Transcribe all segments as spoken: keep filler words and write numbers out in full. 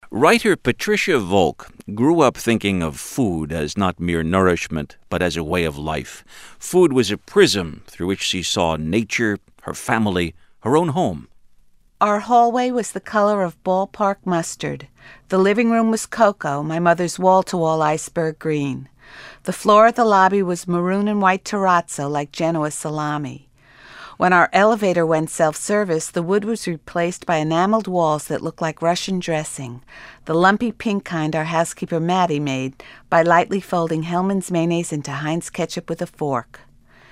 Writer Patricia Volk grew up thinking of food as not mere nourishment, but as a way of life. Food was a prism through which she saw nature, her family, her own home. Our hallway was the color of ballpark mustard. The living room was cocoa, my mother's wall-to-wall iceberg green. The floor of the lobby was maroon and white terrazzo like Genoa salami. When our elevator went self-service, the wood was replaced by enameled walls that looked like Russian dressing, the lumpy pink kind our housekeeper Maddie made by lightly folding Hellmann's mayonnaise into Heinz ketchup with a fork.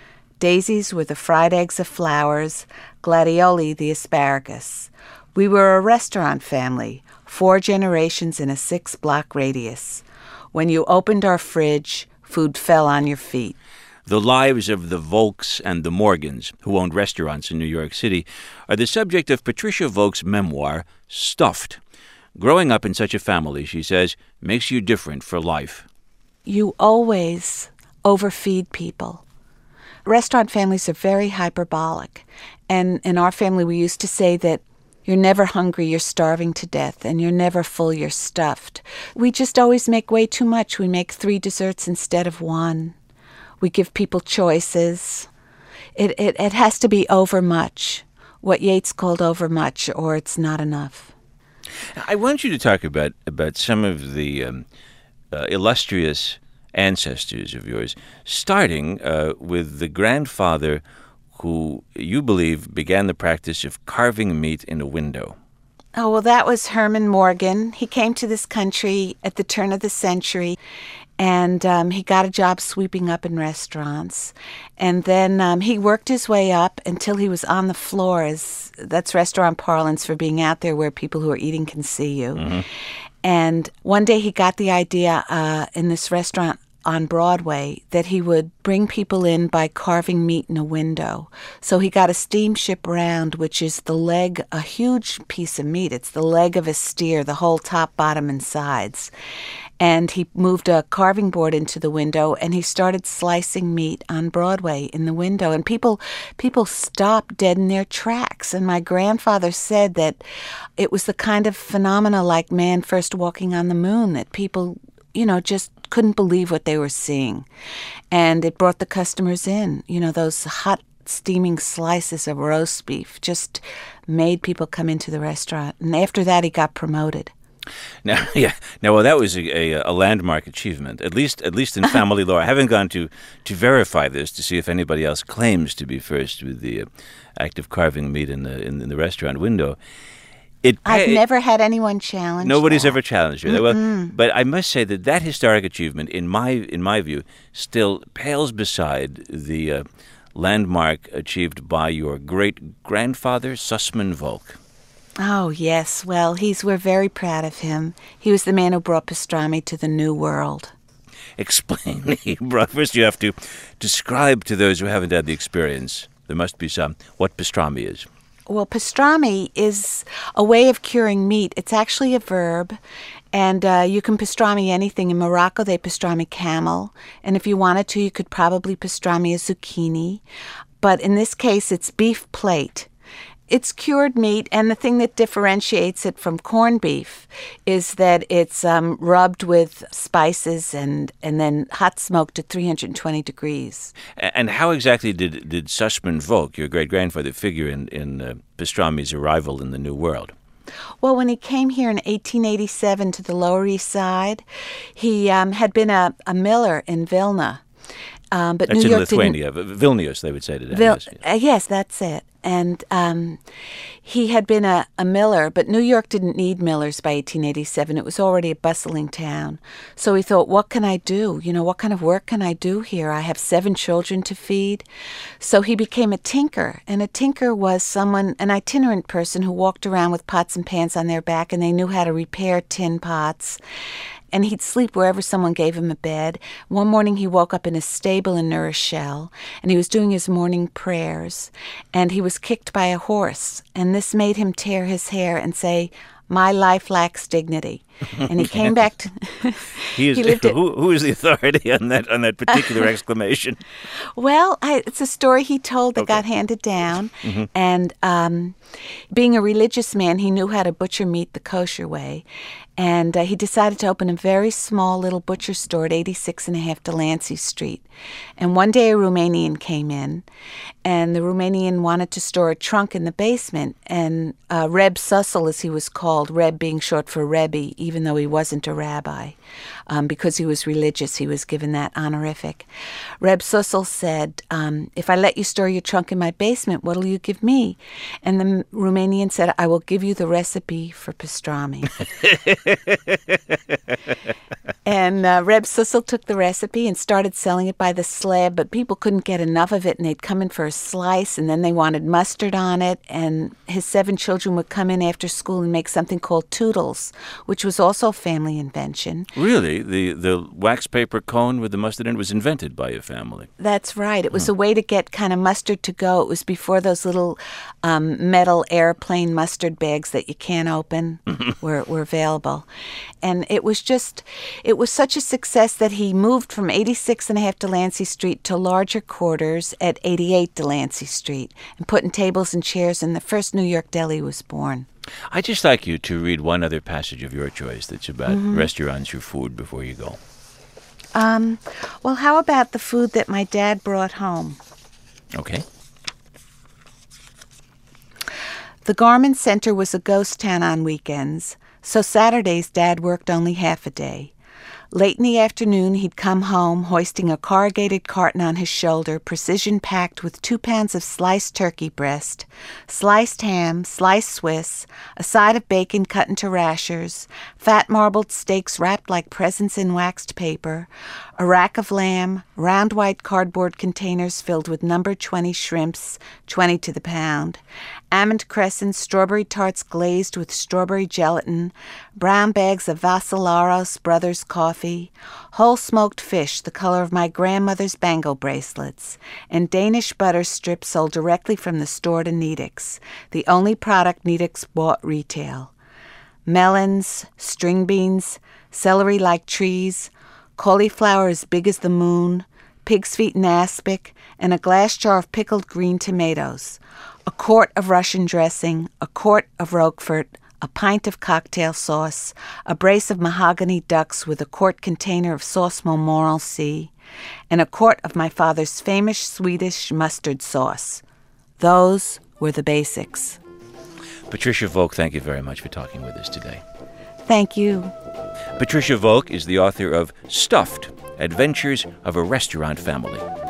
Daisies were the fried eggs of flowers, gladioli the asparagus. We were a restaurant family, four generations in a six-block radius. When you opened our fridge, food fell on your feet. The lives of the Volks and the Morgans, who owned restaurants in New York City, are the subject of Patricia Volk's memoir, Stuffed. Growing up in such a family, she says, makes you different for life. You always overfeed people. Restaurant families are very hyperbolic. And in our family, we used to say that you're never hungry, you're starving to death, and you're never full, you're stuffed. We just always make way too much. We make three desserts instead of one. We give people choices. It, it it has to be overmuch, what Yeats called overmuch, or it's not enough. I want you to talk about, about some of the um, uh, illustrious ancestors of yours, starting uh, with the grandfather who you believe began the practice of carving meat in a window. Oh, well, that was Herman Morgan. He came to this country at the turn of the century. And um, he got a job sweeping up in restaurants. And then um, he worked his way up until he was on the floor. As, that's restaurant parlance for being out there where people who are eating can see you. Mm-hmm. And one day he got the idea uh, in this restaurant on Broadway that he would bring people in by carving meat in a window. So he got a steamship round, which is the leg, a huge piece of meat. It's the leg of a steer, the whole top, bottom, and sides. And he moved a carving board into the window, and he started slicing meat on Broadway in the window. And people people stopped dead in their tracks. And my grandfather said that it was the kind of phenomena like man first walking on the moon, that people, you know, just couldn't believe what they were seeing. And it brought the customers in. You know, those hot, steaming slices of roast beef just made people come into the restaurant. And after that, he got promoted. Now, yeah. Now, well, that was a, a, a landmark achievement, at least at least in family lore. I haven't gone to, to verify this to see if anybody else claims to be first with the uh, act of carving meat in the in, in the restaurant window. It, I've it, never had anyone challenge Nobody's that. ever challenged you. Well, but I must say that that historic achievement, in my in my view, still pales beside the uh, landmark achieved by your great-grandfather, Sussman Volk. Oh, yes. Well, he's we're very proud of him. He was the man who brought pastrami to the New World. Explain. First, you have to describe to those who haven't had the experience, there must be some, what pastrami is. Well, pastrami is a way of curing meat. It's actually a verb, and uh, you can pastrami anything. In Morocco, they pastrami camel, and if you wanted to, you could probably pastrami a zucchini. But in this case, it's beef plate. It's cured meat, and the thing that differentiates it from corned beef is that it's um, rubbed with spices and, and then hot smoked at three hundred twenty degrees. And how exactly did, did Sussman Volk, your great-grandfather, figure in, in uh, pastrami's arrival in the New World? Well, when he came here in eighteen eighty-seven to the Lower East Side, he um, had been a, a miller in Vilna. Um, but that's New in York Lithuania, Vilnius, they would say today. Vil- yes, yes. Uh, yes, that's it. And um, he had been a, a miller, but New York didn't need millers by eighteen eighty-seven. It was already a bustling town. So he thought, what can I do? You know, what kind of work can I do here? I have seven children to feed. So he became a tinker. And a tinker was someone, an itinerant person who walked around with pots and pans on their back, and they knew how to repair tin pots. And he'd sleep wherever someone gave him a bed. One morning he woke up in a stable in New Rochelle, and he was doing his morning prayers, and he was kicked by a horse. And this made him tear his hair and say, "My life lacks dignity." And he came back to... he is, he lived who, who is the authority on that on that particular exclamation? Well, I, it's a story he told that Okay. got handed down. Mm-hmm. And um, being a religious man, he knew how to butcher meat the kosher way. And uh, he decided to open a very small little butcher store at eighty-six and a half Delancey Street. And one day a Romanian came in, and the Romanian wanted to store a trunk in the basement. And uh, Reb Sussel, as he was called, Reb being short for Rebbe, even though he wasn't a rabbi, um, because he was religious, he was given that honorific. Reb Sussel said, um, if I let you store your trunk in my basement, what'll you give me? And the Romanian said, I will give you the recipe for pastrami. And uh, Reb Sussel took the recipe and started selling it by the slab, but people couldn't get enough of it, and they'd come in for a slice, and then they wanted mustard on it, and his seven children would come in after school and make something called toodles, which was also a family invention. Really? The the wax paper cone with the mustard in it was invented by your family? That's right. It was hmm. a way to get kind of mustard to go. It was before those little um, metal airplane mustard bags that you can't open were, were available. And it was just, it was such a success that he moved from eighty-six and a half Delancey Street to larger quarters at eighty-eight Delancey Street and putting tables and chairs, and the first New York deli was born. I'd just like you to read one other passage of your choice that's about mm-hmm. restaurants or food before you go. Um, well, how about the food that my dad brought home? Okay. The Garment Center was a ghost town on weekends, so Saturdays Dad worked only half a day. Late in the afternoon, he'd come home, hoisting a corrugated carton on his shoulder, precision-packed with two pounds of sliced turkey breast, sliced ham, sliced Swiss, a side of bacon cut into rashers, fat marbled steaks wrapped like presents in waxed paper, a rack of lamb, round white cardboard containers filled with number twenty shrimps, twenty to the pound, almond crescents, strawberry tarts glazed with strawberry gelatin, brown bags of Vassalaros Brothers coffee, whole smoked fish the color of my grandmother's bangle bracelets, and Danish butter strips sold directly from the store to Needix, the only product Needix bought retail. Melons, string beans, celery like trees, cauliflower as big as the moon, pig's feet in aspic, and a glass jar of pickled green tomatoes, a quart of Russian dressing, a quart of Roquefort, a pint of cocktail sauce, a brace of mahogany ducks with a quart container of sauce Montmorency, and a quart of my father's famous Swedish mustard sauce. Those were the basics. Patricia Volk, thank you very much for talking with us today. Thank you. Patricia Volk is the author of Stuffed, Adventures of a Restaurant Family.